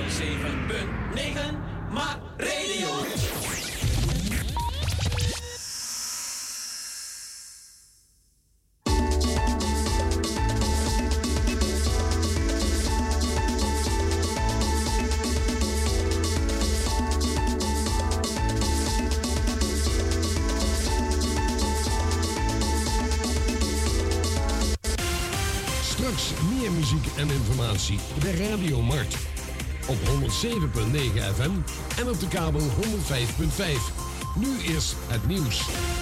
maar radio. Straks meer muziek en informatie bij Radio Mart. Op 107.9 FM en op de kabel 105.5. Nu is het nieuws.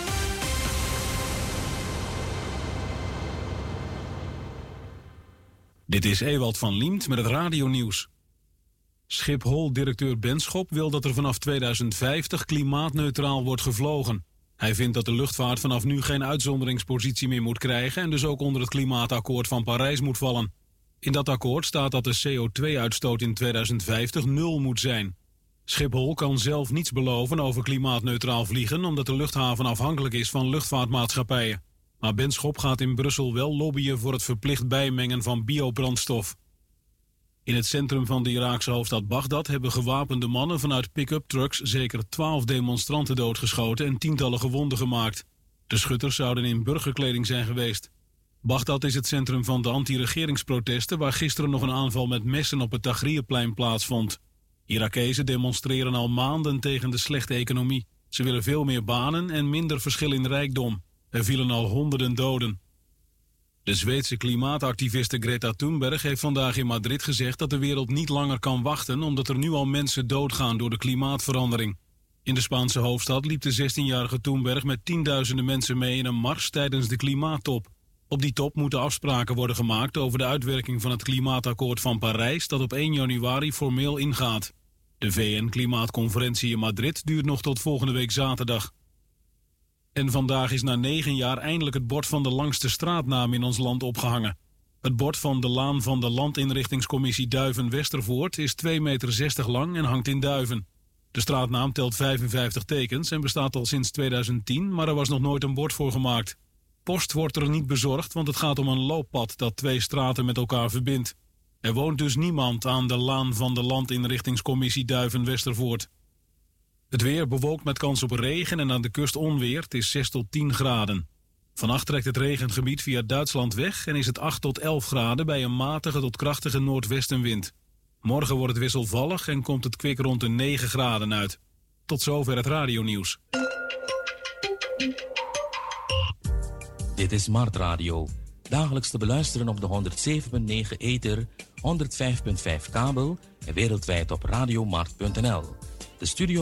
Dit is Ewald van Liemt met het radionieuws. Schiphol-directeur Benschop wil dat er vanaf 2050 klimaatneutraal wordt gevlogen. Hij vindt dat de luchtvaart vanaf nu geen uitzonderingspositie meer moet krijgen en dus ook onder het klimaatakkoord van Parijs moet vallen. In dat akkoord staat dat de CO2-uitstoot in 2050 nul moet zijn. Schiphol kan zelf niets beloven over klimaatneutraal vliegen omdat de luchthaven afhankelijk is van luchtvaartmaatschappijen. Maar Benschop gaat in Brussel wel lobbyen voor het verplicht bijmengen van biobrandstof. In het centrum van de Iraakse hoofdstad Bagdad hebben gewapende mannen vanuit pick-up trucks zeker 12 demonstranten doodgeschoten en tientallen gewonden gemaakt. De schutters zouden in burgerkleding zijn geweest. Bagdad is het centrum van de anti-regeringsprotesten waar gisteren nog een aanval met messen op het Tahrirplein plaatsvond. Irakezen demonstreren al maanden tegen de slechte economie. Ze willen veel meer banen en minder verschil in rijkdom. Er vielen al honderden doden. De Zweedse klimaatactiviste Greta Thunberg heeft vandaag in Madrid gezegd dat de wereld niet langer kan wachten omdat er nu al mensen doodgaan door de klimaatverandering. In de Spaanse hoofdstad liep de 16-jarige Thunberg met tienduizenden mensen mee in een mars tijdens de klimaattop. Op die top moeten afspraken worden gemaakt over de uitwerking van het klimaatakkoord van Parijs dat op 1 januari formeel ingaat. De VN-klimaatconferentie in Madrid duurt nog tot volgende week zaterdag. En vandaag is na 9 jaar eindelijk het bord van de langste straatnaam in ons land opgehangen. Het bord van de laan van de Landinrichtingscommissie Duiven-Westervoort is 2,60 meter lang en hangt in Duiven. De straatnaam telt 55 tekens en bestaat al sinds 2010, maar er was nog nooit een bord voor gemaakt. Post wordt er niet bezorgd, want het gaat om een looppad dat 2 straten met elkaar verbindt. Er woont dus niemand aan de laan van de Landinrichtingscommissie Duiven-Westervoort. Het weer bewolkt met kans op regen en aan de kust onweer. Het is 6 tot 10 graden. Vannacht trekt het regengebied via Duitsland weg en is het 8 tot 11 graden bij een matige tot krachtige noordwestenwind. Morgen wordt het wisselvallig en komt het kwik rond de 9 graden uit. Tot zover het radionieuws. Dit is Mart Radio. Dagelijks te beluisteren op de 107.9 ether, 105.5 kabel en wereldwijd op radiomart.nl. De studio...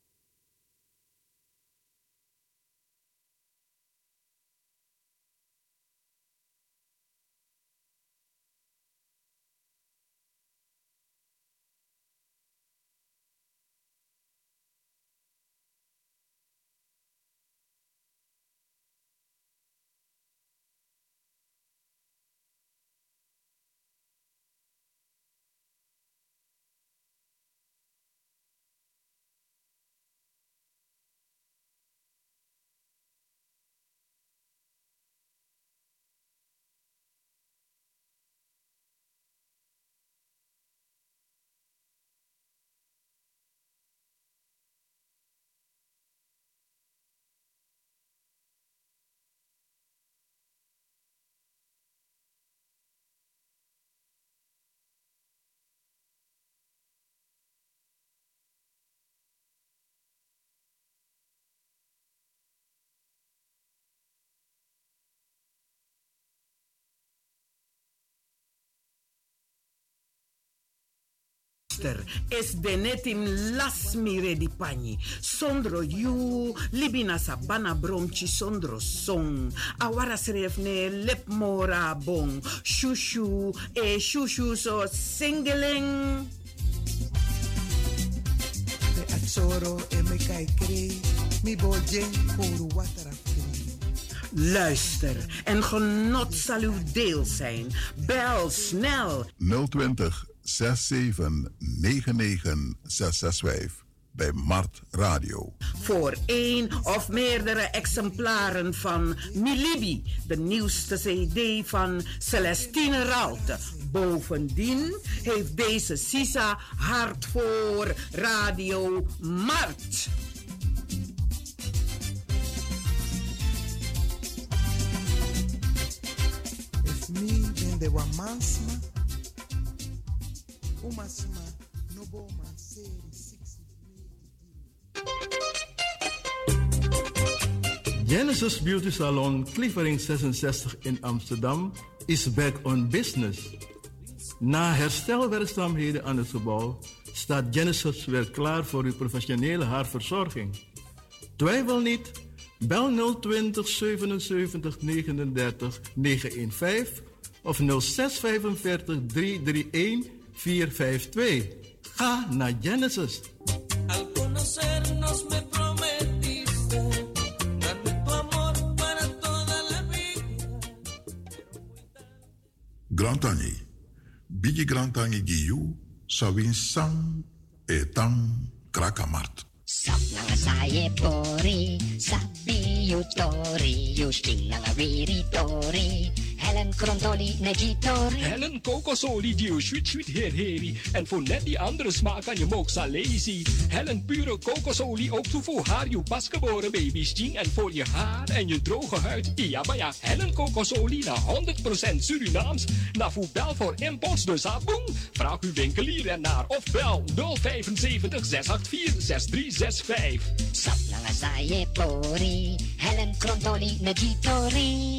Es benetim las mire di pani. Sondro you, libina sabana bromchi sondro song. Awara srefne lep mora bong. Shushu, shushu so singeling. Me azzoro e me kaikre, mi bojen koru watara. Luister en genot zal uw deel zijn. Bel snel 020 6799665. bij Mart Radio. Voor 1 of meerdere exemplaren van Milibi, de nieuwste CD van Celestine Raalte. Bovendien heeft deze Sisa hart voor Radio Mart. If me in the Wamasma, Umasma, Noboma, Seri, 60. Genesis Beauty Salon Klievering 66 in Amsterdam is back on business. Na herstelwerkzaamheden aan het gebouw staat Genesis weer klaar voor uw professionele haarverzorging. Twijfel niet, bel 020 77 39 915 of 0645 331 452. Ga naar Genesis. Al conocernos me prometiste darme tu amor para toda la vida. Grantani. Bigi Grantani Giyu, Sawin Sang, Etang, Krakamart. Sap nanga saye pori, sabi yu tori, yu sting nanga viri tori. Helen Krontoli Negitori. Helen kokosolie die sweet heri. En voor net die andere smaak aan je moxa lazy. Helen pure kokosolie ook toe voor haar je pasgeboren baby's Jean. En voor je haar en je droge huid. Ja, maar ja, Helen kokosolie naar 100% Surinaams. Na voetbel voor imports dus aboom. Vraag uw winkelier en naar of bel 075 684 6365. Sap nanga saye pori, Helen Krontoli Negitori.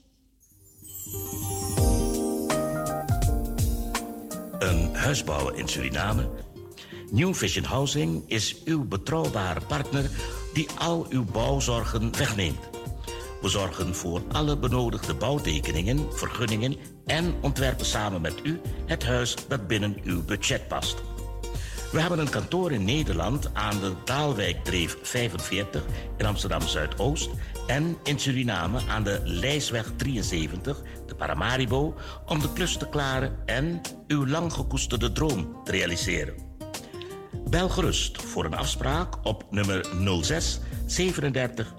Een huis bouwen in Suriname? New Vision Housing is uw betrouwbare partner die al uw bouwzorgen wegneemt. We zorgen voor alle benodigde bouwtekeningen, vergunningen en ontwerpen samen met u het huis dat binnen uw budget past. We hebben een kantoor in Nederland aan de Daalwijkdreef 45 in Amsterdam-Zuidoost en in Suriname aan de Lijsweg 73, de Paramaribo, om de klus te klaren en uw lang gekoesterde droom te realiseren. Bel gerust voor een afspraak op nummer 06 37.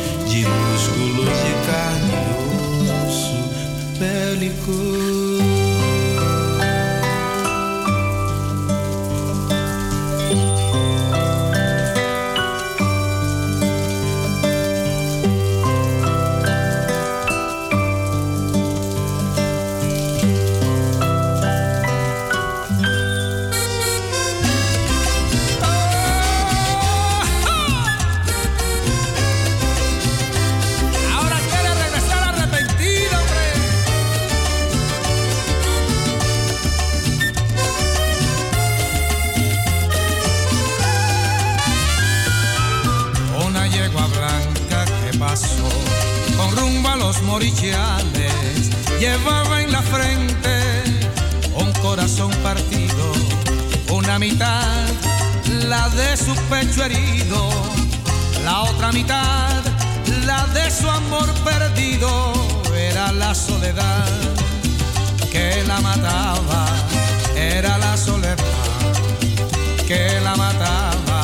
de músculos de carne e osso, pele e cor. pasó con rumbo a los Morichales. Llevaba en la frente un corazón partido, una mitad la de su pecho herido, la otra mitad la de su amor perdido. Era la soledad que la mataba, era la soledad que la mataba.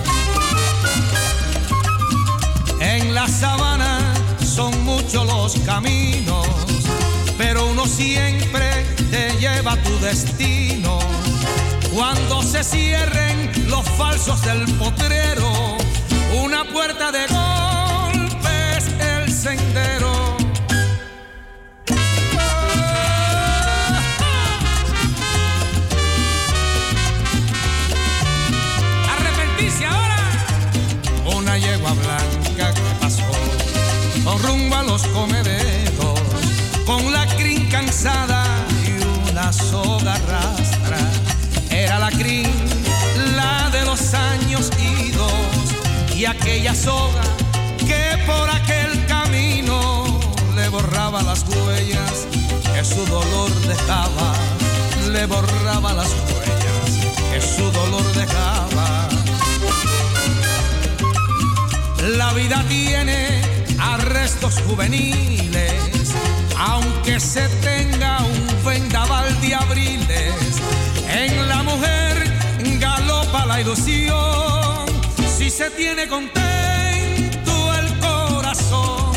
En la sabana son muchos los caminos, pero uno siempre te lleva a tu destino. Cuando se cierren los falsos del potrero, una puerta de golpes el sendero. Arrepentirse ahora. Una yegua blanca que pasó con rumbo a los comederos, con la crin cansada y una soga rastra. Era la crin, la de los años idos, y aquella soga que por aquel camino le borraba las huellas que su dolor dejaba, le borraba las huellas que su dolor dejaba. La vida tiene arrestos juveniles, aunque se tenga un vendaval de abriles. En la mujer galopa la ilusión, si se tiene contento el corazón.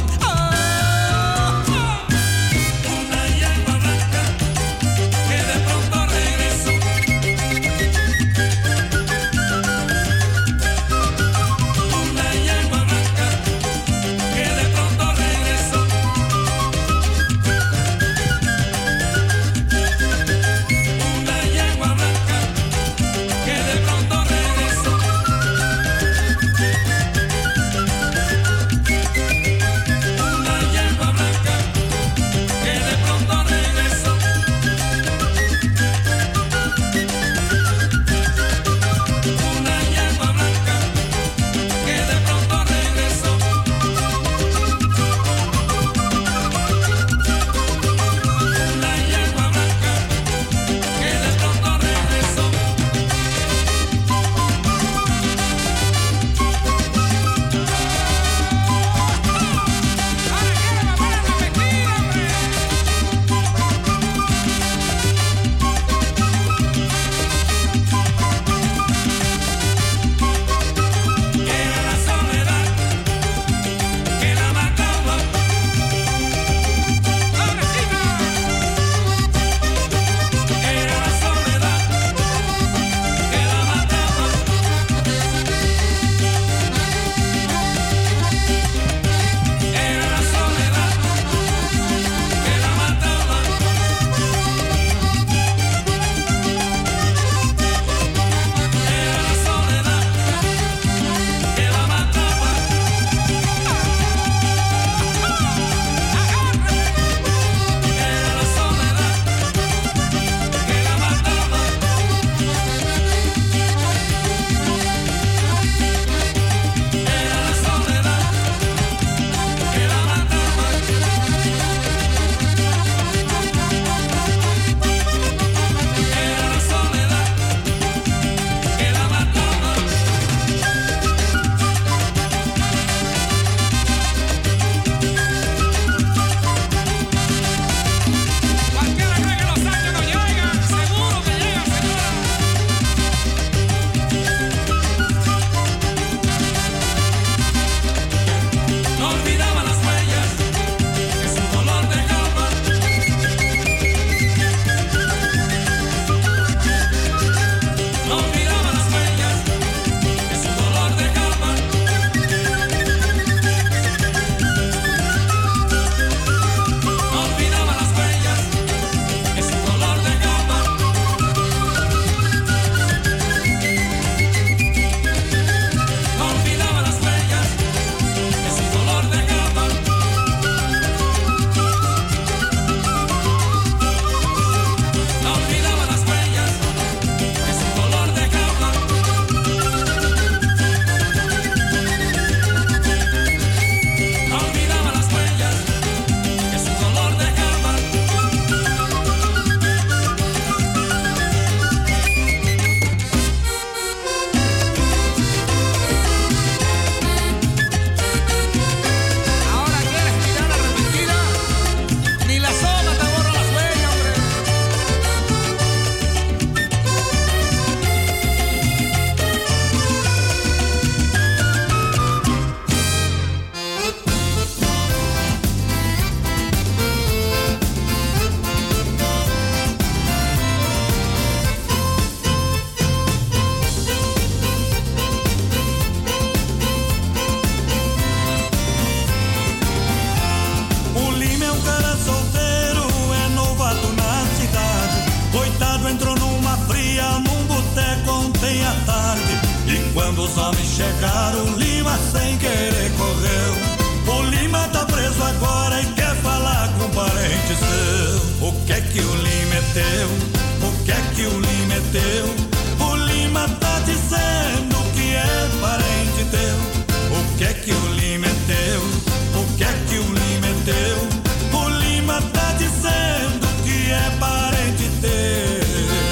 Una yegua blanca que de pronto regresó. Una yegua blanca que de pronto regresó. Una yegua blanca que de pronto regresó. os homens chegaram, o Lima sem querer correu. O Lima tá preso agora e quer falar com parente seu. O que é que o Lima meteu? O que é que o Lima meteu? O Lima tá dizendo que é parente teu. O que é que o Lima meteu? O que é que o Lima meteu? O Lima tá dizendo que é parente teu.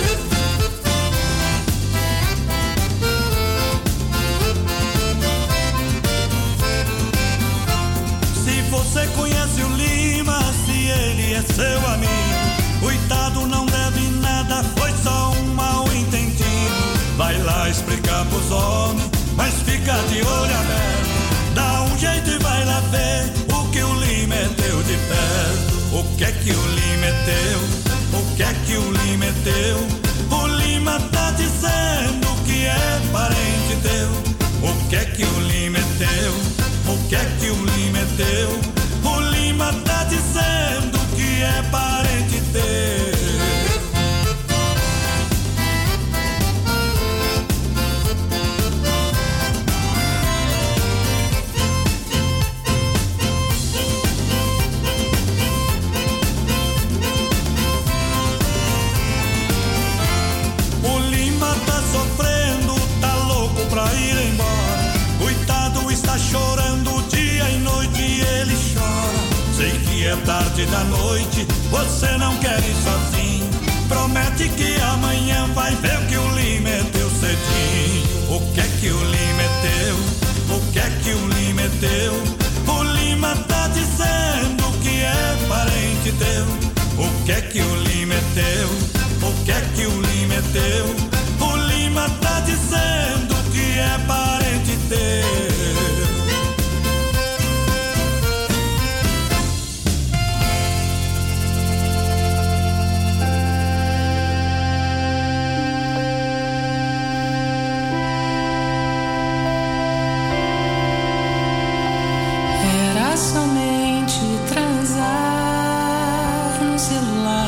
Se você conhece o Lima, se ele é seu amigo, coitado, não deve nada, foi só um mal entendido. Vai lá explicar pros homens, mas fica de olho aberto. Dá um jeito e vai lá ver o que o Lima meteu de perto. O que é que o Lima meteu? O que é que o Lima meteu? O Lima tá dizendo que é parente teu. O que é que o Lima meteu? O que é que o Lima meteu? O Lima tá dizendo que é parente teu. O Lima tá sofrendo, tá louco pra ir embora. Coitado, está chorando dia e noite e ele chora. Sei que é tarde da noite, você não quer ir sozinho. Promete que amanhã vai ver o que o Lima meteu cedinho. O que é que o Lima meteu? O que é que o Lima meteu? O Lima tá dizendo que é parente teu. O que é que o Lima meteu? O que é que o Lima meteu? O Lima tá dizendo que é parente teu. Era somente transar no celular.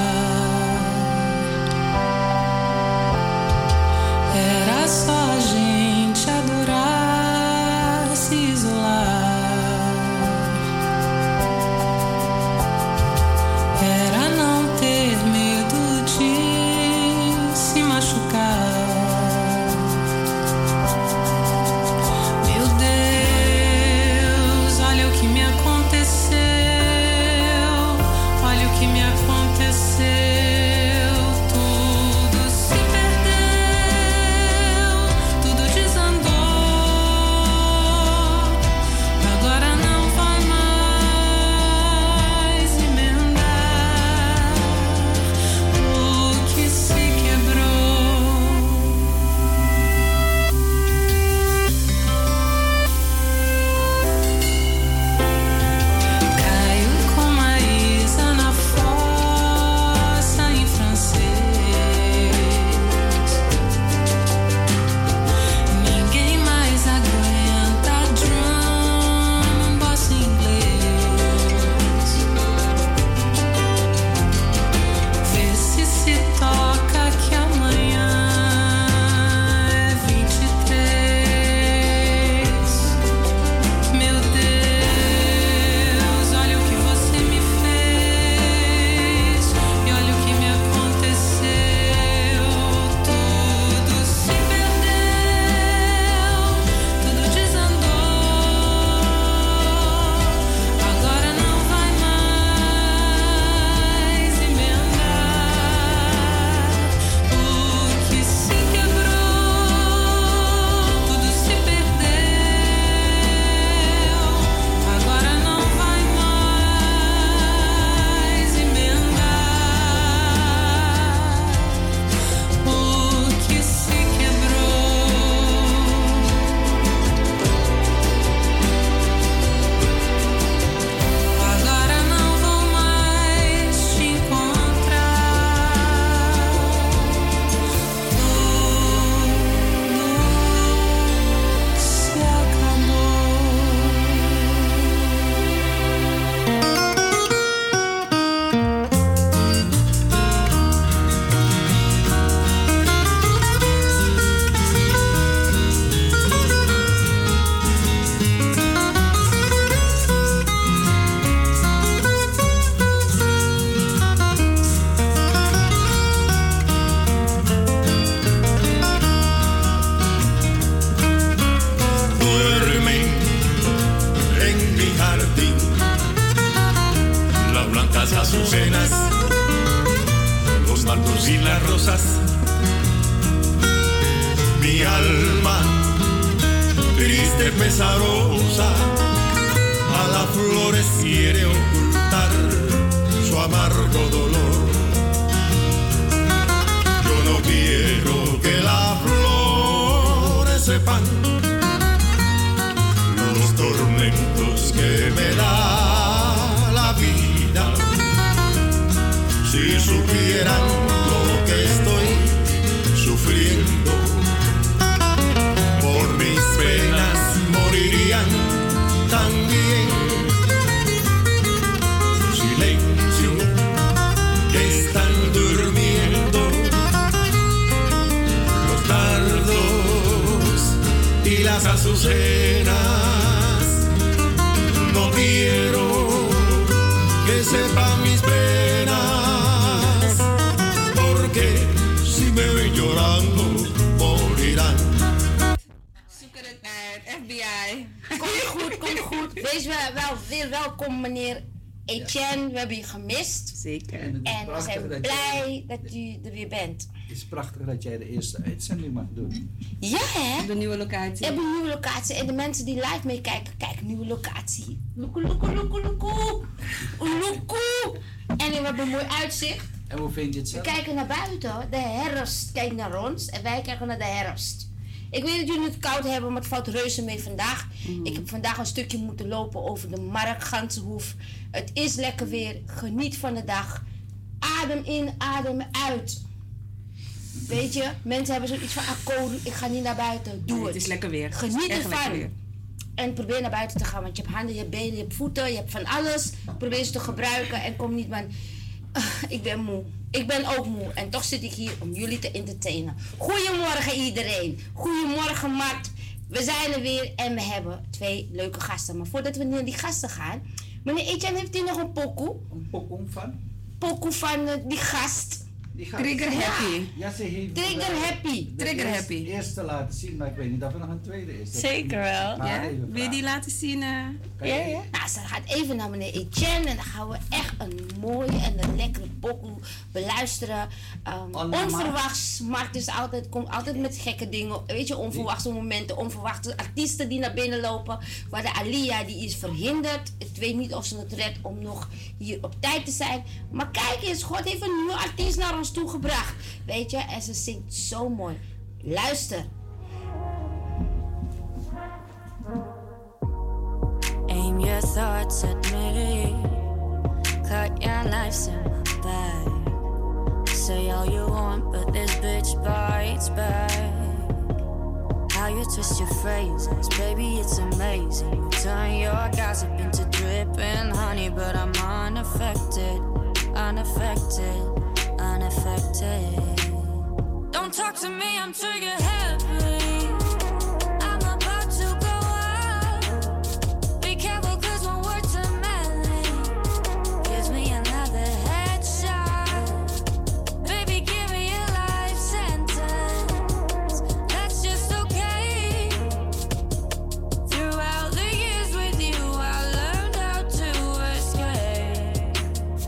Era só a gente adorar, se isolar. Era não ter medo de se machucar. Meu Deus, olha o que me aconteceu. jardín, las blancas azucenas, los maltos y las rosas. Mi alma, triste, pesarosa, a las flores quiere ocultar su amargo dolor. Yo no quiero que las flores sepan los tormentos que me da la vida. Si supieran lo que estoy sufriendo, por mis penas morirían también. Silencio, que están durmiendo los nardos y las azucenas. No quiero que sepan mis penas, porque si me ven llorando morirán. FBI. Komt goed. Wees weer welkom, meneer Etienne. We hebben je gemist. Zeker. En we zijn blij dat u er weer bent. Het is prachtig dat jij de eerste uitzending mag doen. Ja, hè? De nieuwe locatie. We hebben een nieuwe locatie. En de mensen die live meekijken, kijk, nieuwe locatie. Loekoe. En we hebben een mooi uitzicht. En hoe vind je het zelf? We kijken naar buiten. De herfst kijkt naar ons. En wij kijken naar de herfst. Ik weet dat jullie het koud hebben, maar het valt reuze mee vandaag. Ik heb vandaag een stukje moeten lopen over de markt, Ganzenhoef. Het is lekker weer. Geniet van de dag. Adem in, adem uit. Weet je, mensen hebben zoiets van, ik ga niet naar buiten. Doe het. Het is lekker weer. Geniet ervan. En probeer naar buiten te gaan, want je hebt handen, je hebt benen, je hebt voeten, je hebt van alles. Probeer ze te gebruiken en kom niet van, ik ben moe. Ik ben ook moe en toch zit ik hier om jullie te entertainen. Goedemorgen iedereen. Goedemorgen Mart. We zijn er weer en we hebben 2 leuke gasten. Maar voordat we naar die gasten gaan, meneer Etienne, heeft u nog een pokoe? Een pokoe van? Pokoe van die gast. Trigger Happy. Ja, ze heeft Trigger Happy. Trigger Happy. Eerste laten zien, maar ik weet niet of er nog een tweede is. Zeker wel. Ja? Wil je die laten zien? Ja. Nou, ze gaat even naar meneer Etienne en dan gaan we echt een mooie en een lekkere pokoe beluisteren. Onverwachts. Mart is komt altijd met gekke dingen. Weet je, onverwachte momenten, onverwachte artiesten die naar binnen lopen. Maar de Alia die is verhinderd. Ik weet niet of ze het redt om nog hier op tijd te zijn. Maar kijk eens, God heeft een nieuwe artiest naar ons toegebracht. Weet je, en ze zingt zo mooi. Luister. Aim your thoughts at me. Cut your knives in my back. Say all you want, but this bitch bites back. How you twist your phrases, baby, it's amazing. You turn your gossip into dripping honey, but I'm unaffected. Don't talk to me, I'm trigger happy. I'm about to go out. Be careful, cause one word to Melly gives me another headshot. Baby, give me a life sentence. That's just okay. Throughout the years with you, I learned how to escape.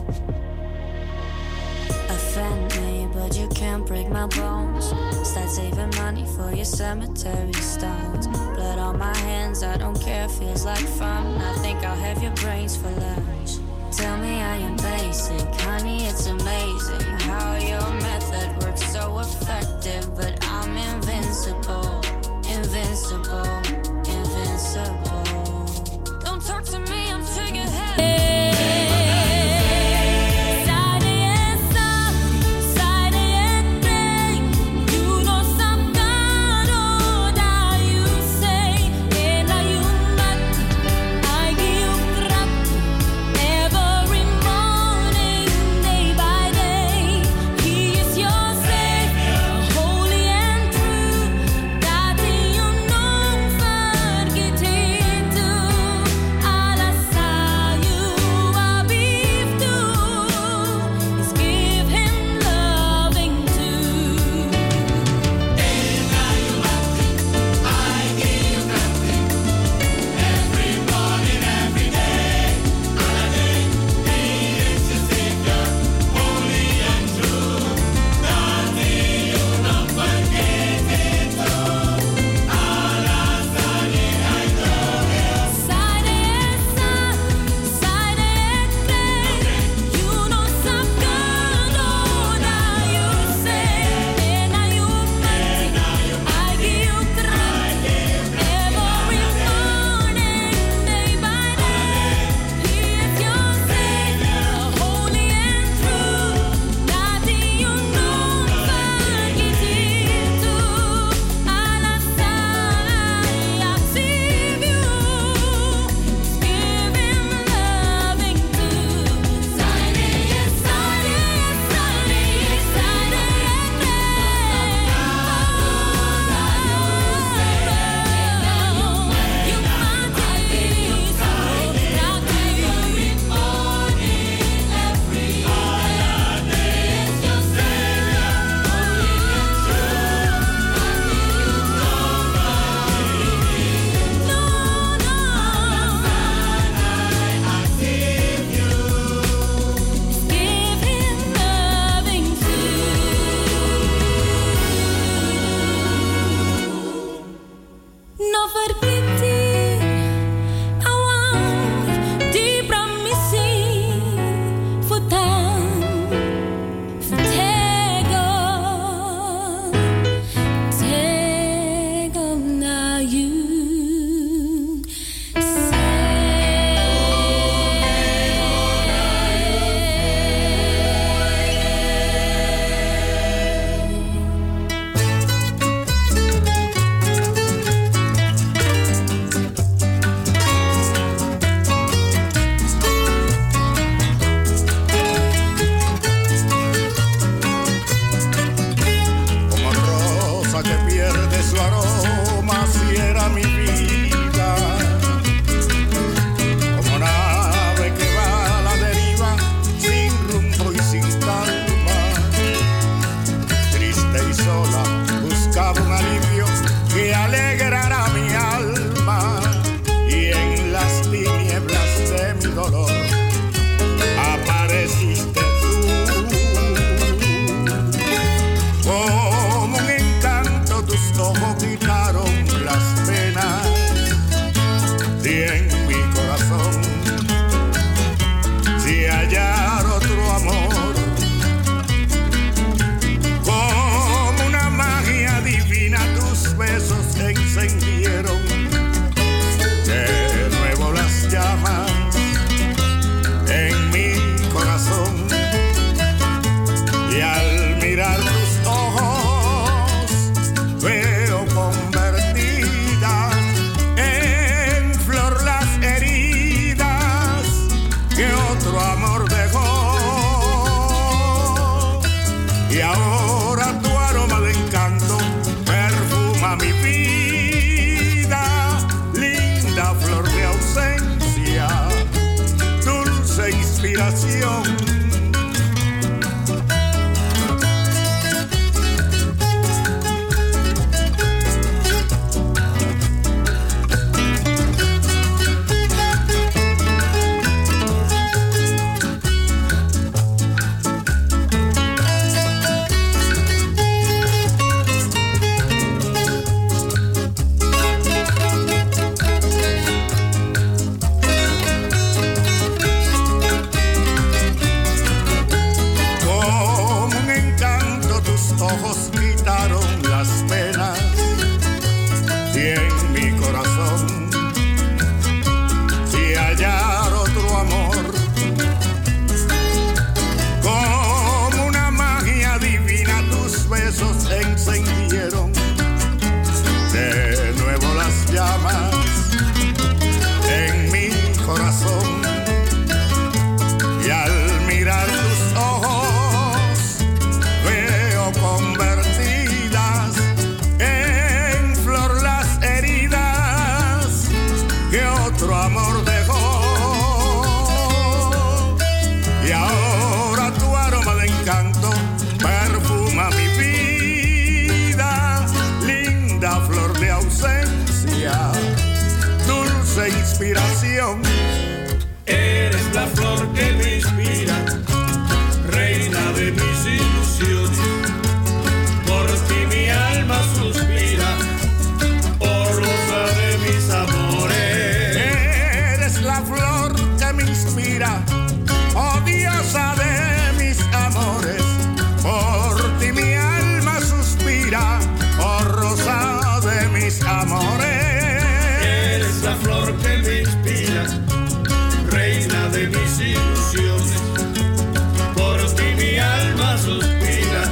Offend me, but you can't break my bones. Start saving money for your cemetery stones. Blood on my hands, I don't care, feels like fun. I think I'll have your brains for lunch. Tell me I am basic, honey, it's amazing how your method works so effective. But I'm invincible. Don't talk to me, I'm trigger happy. Holy and true, that you know. Y ahora tu aroma de encanto perfuma mi vida, linda flor de ausencia, dulce inspiración. Ojos quitaron las penas y en mi corazón si hallar otro amor, como una magia divina tus besos encendieron de nuevo las llamas en mi corazón, y al mirar tus ojos convertidas en flor las heridas que otro amor dejó. Y ahora tu aroma de encanto perfuma mi vida, linda flor de ausencia, dulce inspiración. Eres la flor que me inspira, reina de mis ilusiones. Por ti mi alma suspira, oh rosa de mis amores. Eres la flor que me inspira, oh diosa de mis amores. Por ti mi alma suspira, oh rosa de mis amores. Eres la flor que me inspira, reina de mis ilusiones. Por ti mi alma suspira,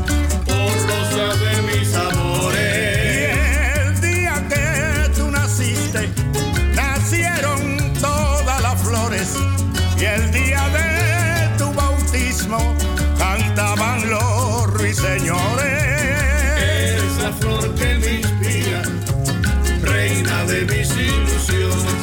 de mis amores. Y el día que tú naciste, nacieron todas las flores. Y el día de tu bautismo, cantaban los ruiseñores. Eres la flor que me inspira, reina de mis ilusiones.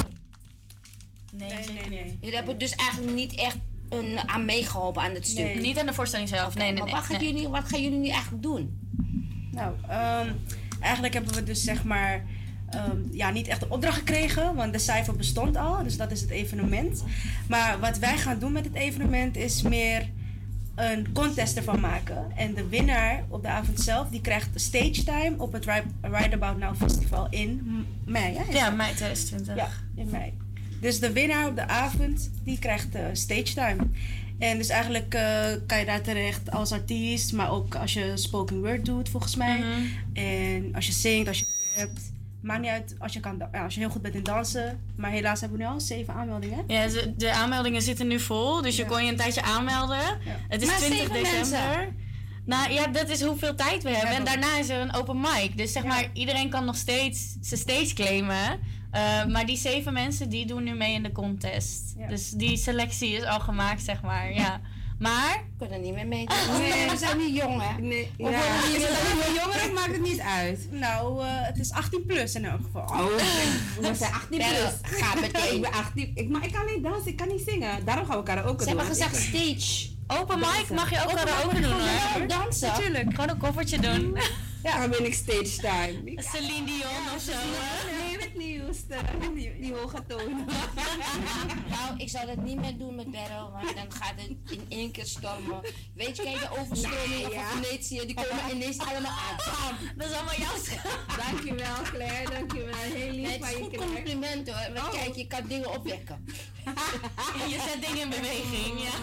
Nee. Jullie hebben dus eigenlijk niet echt aan meegeholpen aan het stuk. Nee, niet aan de voorstelling zelf. Nee. Maar wat gaan jullie nu eigenlijk doen? Nou, eigenlijk hebben we dus zeg maar niet echt een opdracht gekregen, want de cijfer bestond al, dus dat is het evenement. Maar wat wij gaan doen met het evenement is meer een contest ervan maken. En de winnaar op de avond zelf, die krijgt stage time op het Right About Now Festival in mei. Hè? Ja, mei 2020. Ja, in mei. Dus de winnaar op de avond, die krijgt stage time. En dus eigenlijk kan je daar terecht als artiest, maar ook als je spoken word doet, volgens mij. Mm-hmm. En als je zingt, als je rapt. Maakt niet uit als je heel goed bent in dansen. Maar helaas hebben we nu al 7 aanmeldingen. Ja, de aanmeldingen zitten nu vol. Dus je kon je een tijdje aanmelden. Ja. Het is maar 20 december. Mensen. Nou ja, dat is hoeveel tijd we hebben. En daarna is er een open mic. Dus zeg maar, iedereen kan nog steeds zijn stage claimen. Maar die 7 mensen, die doen nu mee in de contest. Ja. Dus die selectie is al gemaakt, zeg maar. Ja. Maar... We kunnen niet meer meedoen. Nee, we zijn niet jong, hè? Nee. Of we jongeren maakt het niet uit. Nou, het is 18 plus in elk geval. Oh, we zijn 18 plus. Ga meteen. Ik ben 18. Maar ik kan niet dansen, ik kan niet zingen. Daarom gaan we karaoke doen. Ze hebben gezegd stage. Open mic mag je ook karaoke doen, hoor. Dansen. Natuurlijk. Gewoon een koffertje doen. Ja, dan ben ik stage time. Celine Dion of zo. Nee, het nieuwste. Die hoge toon. Nou, ik zou dat niet meer doen met Beryl, want dan gaat het in één keer stormen. Weet je, kijk, de overstroming van Venetië, die komen ineens allemaal aan. Dat is allemaal jouw schuld. Dankjewel, Claire, dankjewel. Heel lief van je. Het is goed compliment, hoor. Want kijk, je kan dingen opwekken. Je zet dingen in beweging, ja.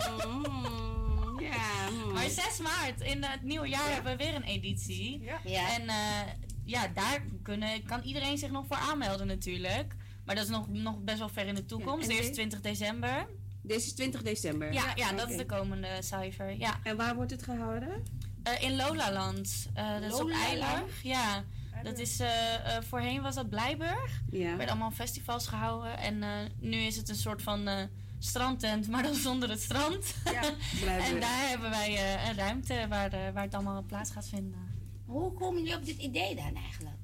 Ja. Maar 6 maart, in het nieuwe jaar, hebben we weer een editie. Ja. En daar kan iedereen zich nog voor aanmelden natuurlijk. Maar dat is nog best wel ver in de toekomst. Eerst 20 december. Deze is 20 december? Ja, dat is de komende cijfer. Ja. En waar wordt het gehouden? In Lolaland. Dat is op Eiburg. Ja. Dat is, voorheen was dat Blijburg. Ja. Er werden allemaal festivals gehouden. En nu is het een soort van strandtent, maar dan zonder het strand. Ja, en daar hebben wij een ruimte waar het allemaal plaats gaat vinden. Hoe komen jullie op dit idee dan eigenlijk?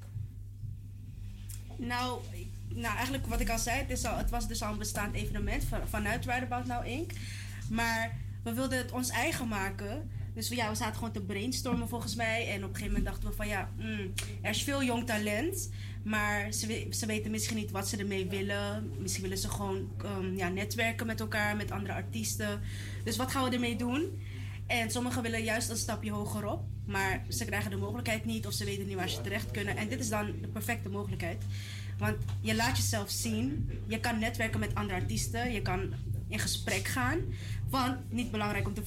Nou, eigenlijk wat ik al zei, het was dus al een bestaand evenement vanuit Right About Now Inc. Maar we wilden het ons eigen maken. Dus we zaten gewoon te brainstormen volgens mij. En op een gegeven moment dachten we van er is veel jong talent. Maar ze weten misschien niet wat ze ermee willen. Misschien willen ze gewoon netwerken met elkaar, met andere artiesten. Dus wat gaan we ermee doen? En sommigen willen juist een stapje hogerop. Maar ze krijgen de mogelijkheid niet of ze weten niet waar ze terecht kunnen. En dit is dan de perfecte mogelijkheid. Want je laat jezelf zien. Je kan netwerken met andere artiesten. Je kan in gesprek gaan. Want niet belangrijk om te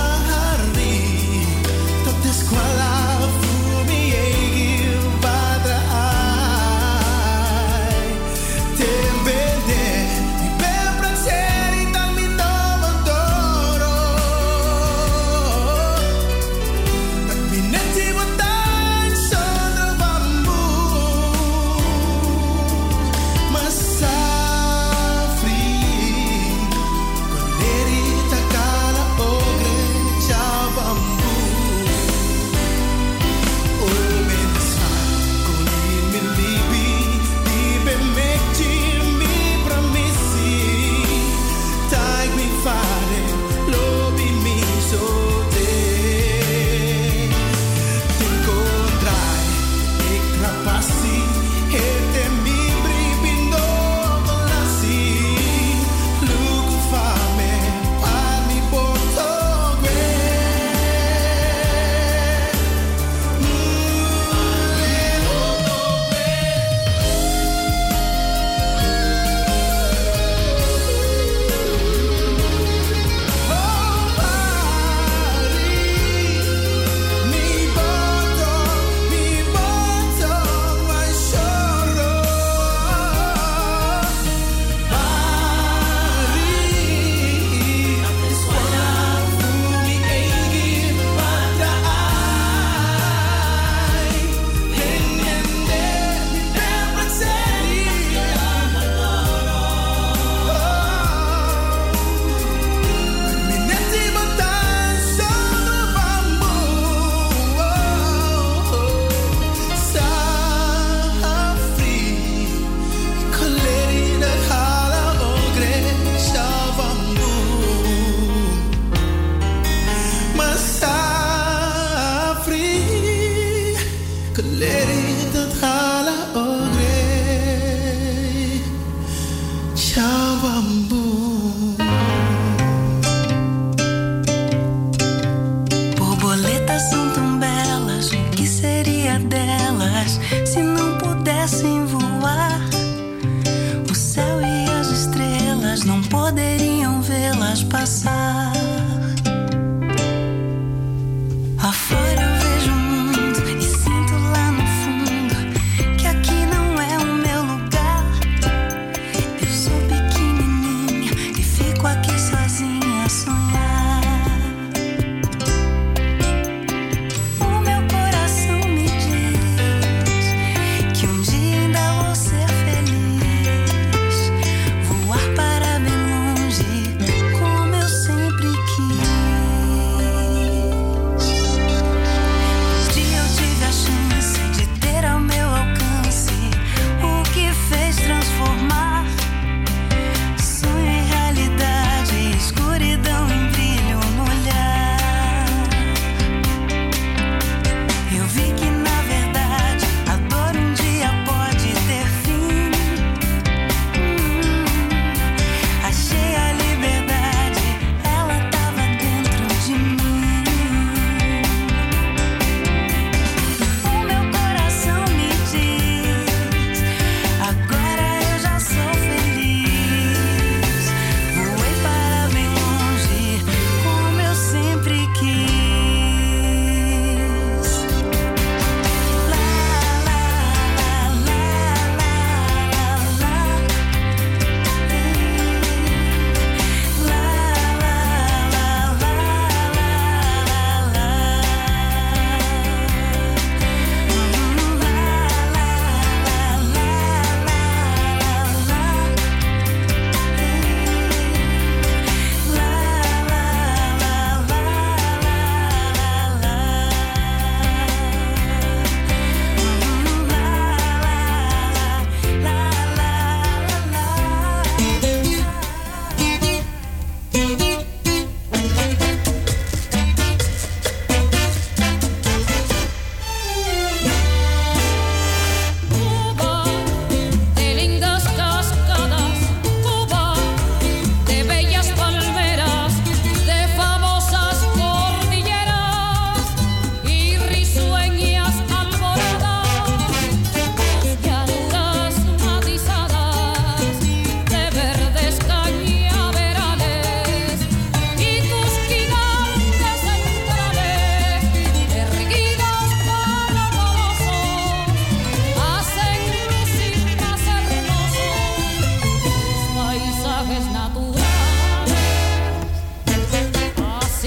Squala, fumi, egi, vadra.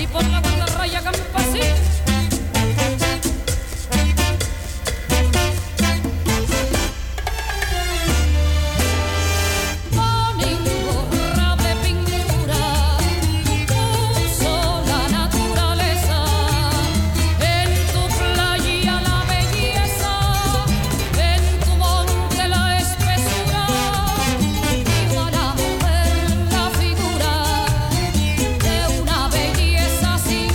así por la guardarraya campesina. Así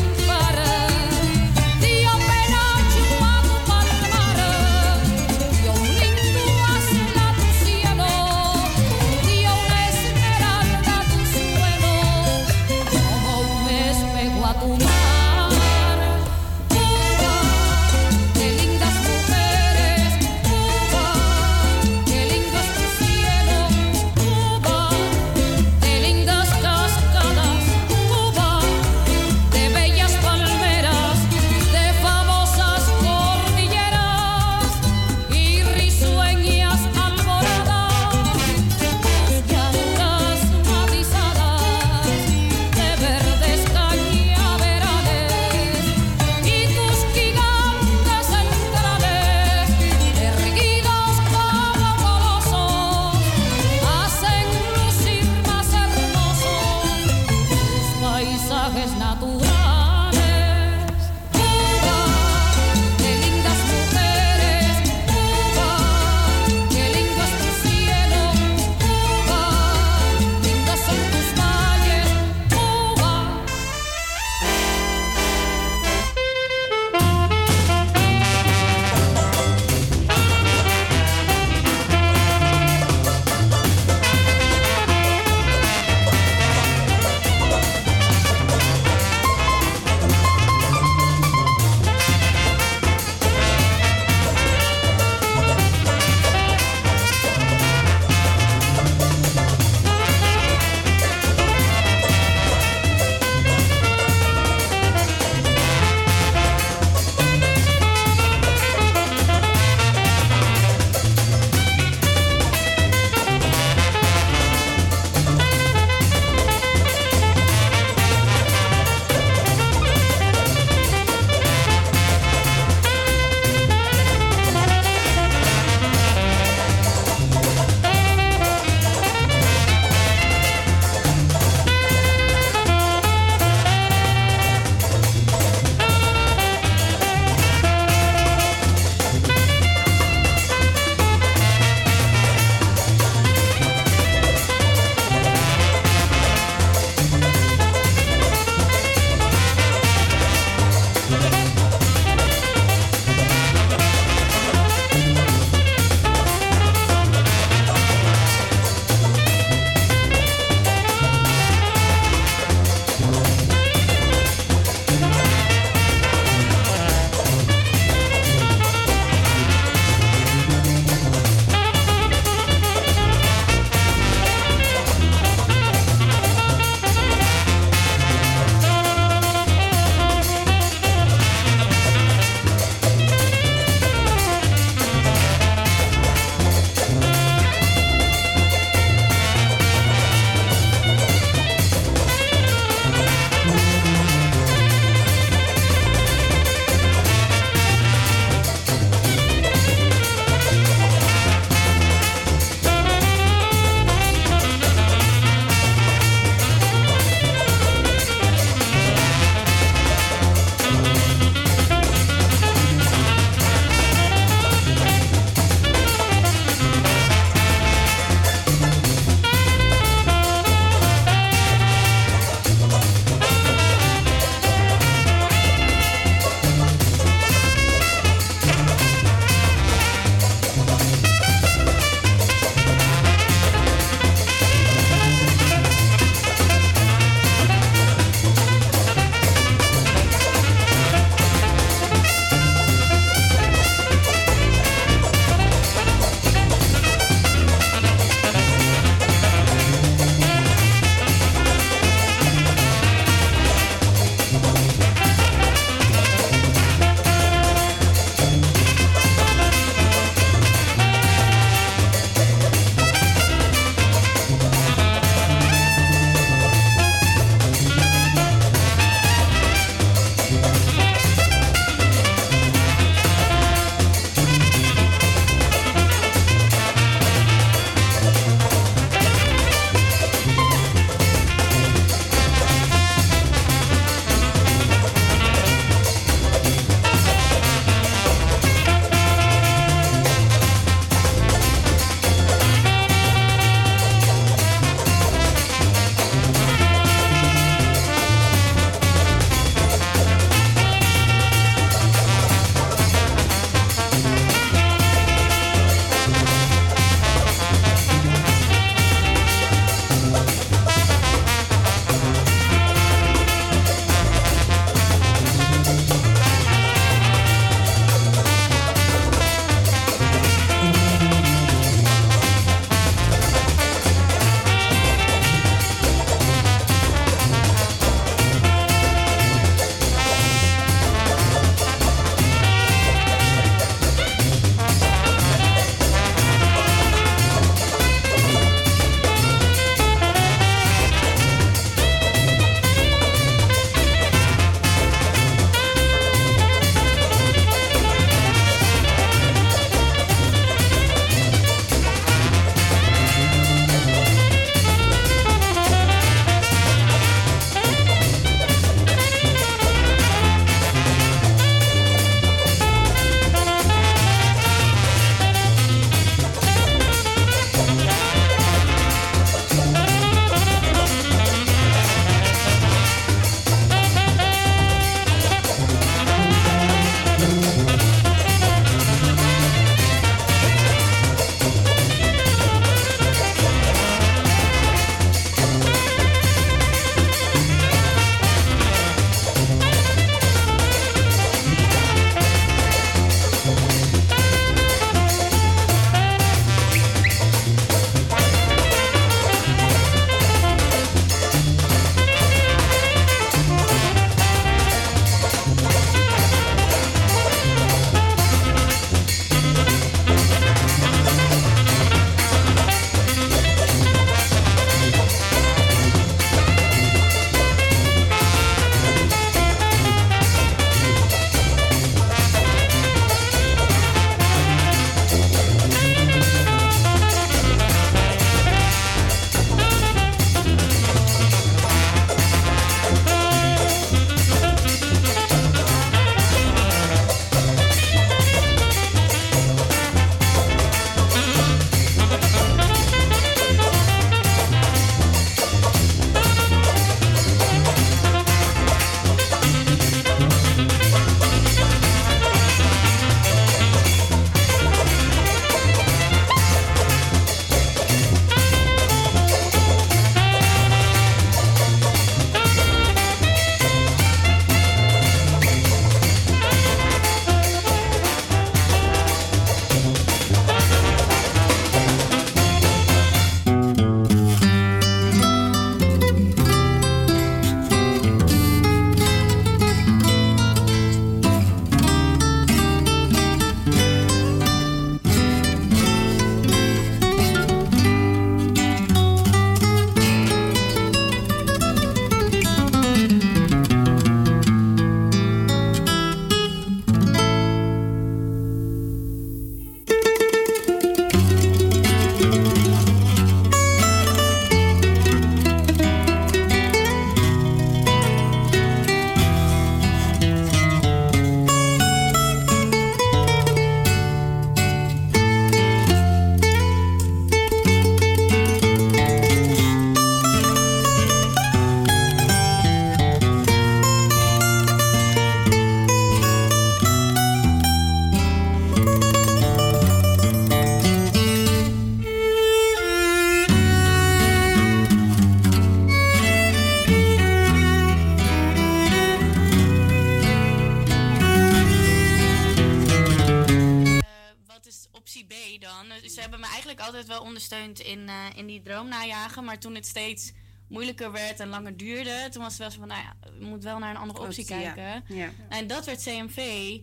eigenlijk altijd wel ondersteund in die droomnajagen. Maar toen het steeds moeilijker werd en langer duurde, toen was het wel zo van, nou ja, we moeten wel naar een andere optie kijken. Ja. En dat werd CMV.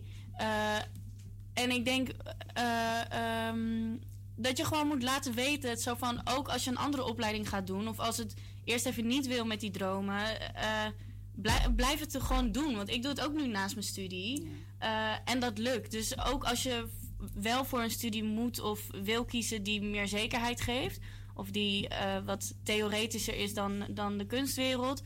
En ik denk dat je gewoon moet laten weten, het zo van, ook als je een andere opleiding gaat doen, of als het eerst even niet wil met die dromen, blijf het er gewoon doen. Want ik doe het ook nu naast mijn studie. En dat lukt. Dus ook als je wel voor een studie moet of wil kiezen die meer zekerheid geeft, of die wat theoretischer is dan de kunstwereld,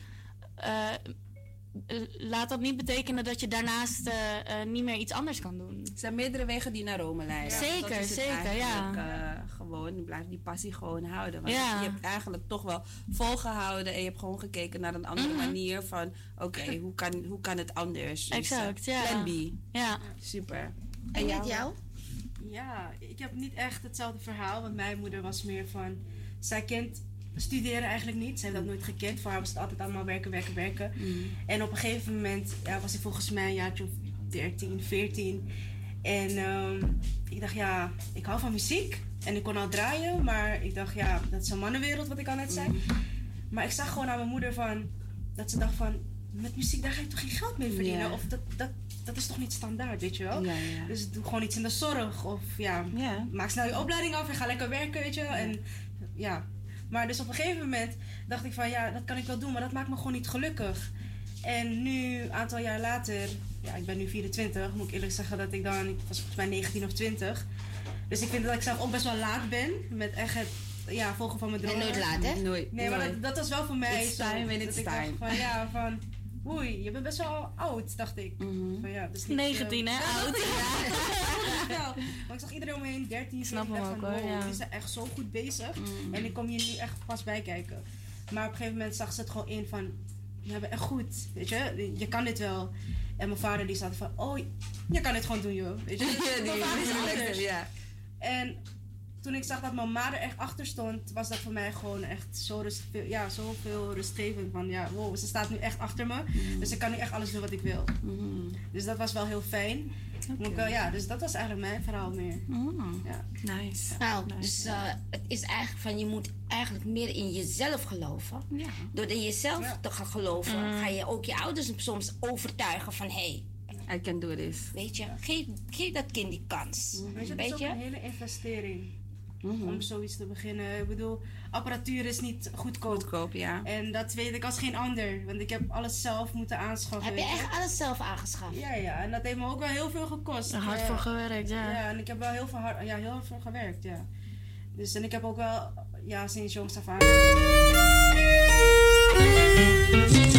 laat dat niet betekenen dat je daarnaast niet meer iets anders kan doen. Er zijn meerdere wegen die naar Rome leiden. Zeker, ja. Gewoon, je blijft die passie gewoon houden. Want je hebt eigenlijk toch wel volgehouden en je hebt gewoon gekeken naar een andere manier van, oké, hoe kan het anders? Exact, dus, plan B. Ja. Super. En met jou? Ja, ik heb niet echt hetzelfde verhaal, want mijn moeder was meer van, zij kent studeren eigenlijk niet. Ze heeft dat nooit gekend. Voor haar was het altijd allemaal werken. En op een gegeven moment was ik volgens mij een jaartje of 13, 14. En ik dacht, ja, ik hou van muziek. En ik kon al draaien, maar ik dacht, ja, dat is een mannenwereld wat ik al net zei. Maar ik zag gewoon aan mijn moeder van, dat ze dacht van, met muziek daar ga je toch geen geld mee verdienen? Yeah. Of dat is toch niet standaard, weet je wel? Ja. Dus doe gewoon iets in de zorg. Of maak snel je opleiding af en ga lekker werken, weet je wel? En ja. Maar dus op een gegeven moment dacht ik van, ja, dat kan ik wel doen, maar dat maakt me gewoon niet gelukkig. En nu, een aantal jaar later, ja, ik ben nu 24, moet ik eerlijk zeggen dat ik was volgens mij 19 of 20. Dus ik vind dat ik zelf ook best wel laat ben met echt het volgen van mijn dromen. En nooit laat, hè? Nooit. Nee, maar dat was wel voor mij it's time when it's time. Van oei, je bent best wel oud, dacht ik. Van, ja, dus niet, 19, hè? Oud. Ja. Maar ik zag iedereen om me heen, 13, snap hem ook, hoor. Die zijn echt zo goed bezig. En ik kom hier nu echt pas bij kijken. Maar op een gegeven moment zag ze het gewoon in van, je bent echt goed, weet je kan dit wel. En mijn vader die zat van, oh, je kan dit gewoon doen, joh. Weet je? Mijn vader is anders. En toen ik zag dat mijn ma er echt achter stond, was dat voor mij gewoon echt zoveel rustgevend. Van wow, ze staat nu echt achter me. Dus ik kan nu echt alles doen wat ik wil. Dus dat was wel heel fijn. Okay. Dus dat was eigenlijk mijn verhaal meer. Ja. Nice. Nou, dus het is eigenlijk van, je moet eigenlijk meer in jezelf geloven. Ja. Door in jezelf te gaan geloven, ga je ook je ouders soms overtuigen van, hey, I can do this. Weet je, geef dat kind die kans. Weet je, het is ook een hele investering. Om zoiets te beginnen. Ik bedoel, apparatuur is niet goedkoop. En dat weet ik als geen ander. Want ik heb alles zelf moeten aanschaffen. Heb je echt alles zelf aangeschaft? Ja. En dat heeft me ook wel heel veel gekost. Hard voor gewerkt, ja. Ja, en ik heb wel heel veel gewerkt, ja. Dus, en ik heb ook wel, sinds jongs af aan